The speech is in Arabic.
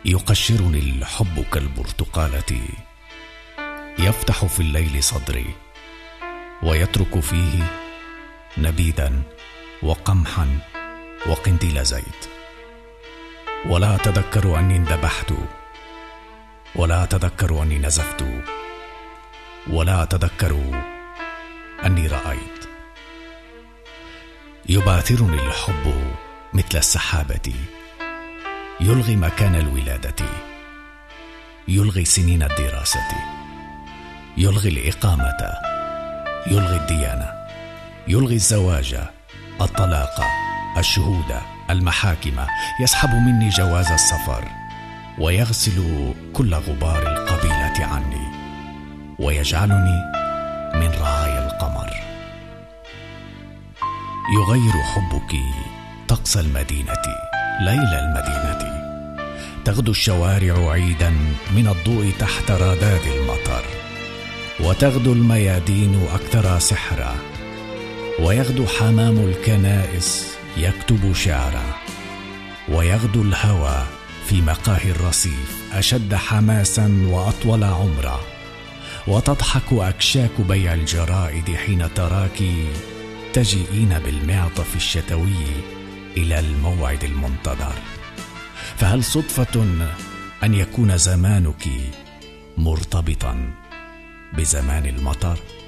يقشرني الحب كالبرتقالة، يفتح في الليل صدري ويترك فيه نبيذا وقمحا وقنديل زيت. ولا أتذكر أني انذبحت، ولا أتذكر أني نزفت، ولا أتذكر أني رأيت. يباثرني الحب مثل السحابة، يلغي مكان الولادة، يلغي سنين الدراسة، يلغي الإقامة، يلغي الديانة، يلغي الزواج، الطلاق، الشهود، المحاكم. يسحب مني جواز السفر ويغسل كل غبار القبيلة عني، ويجعلني من رعايا القمر. يغير حبك طقس المدينة، ليل المدينة. تغدو الشوارع عيدا من الضوء تحت رذاذ المطر، وتغدو الميادين أكثر سحرا، ويغدو حمام الكنائس يكتب شعرا، ويغدو الهوى في مقاهي الرصيف أشد حماسا وأطول عمرا، وتضحك أكشاك بيع الجرائد حين تراك تجيئين بالمعطف الشتوي إلى الموعد المنتظر. فهل صدفة أن يكون زمانك مرتبطا بزمان المطر؟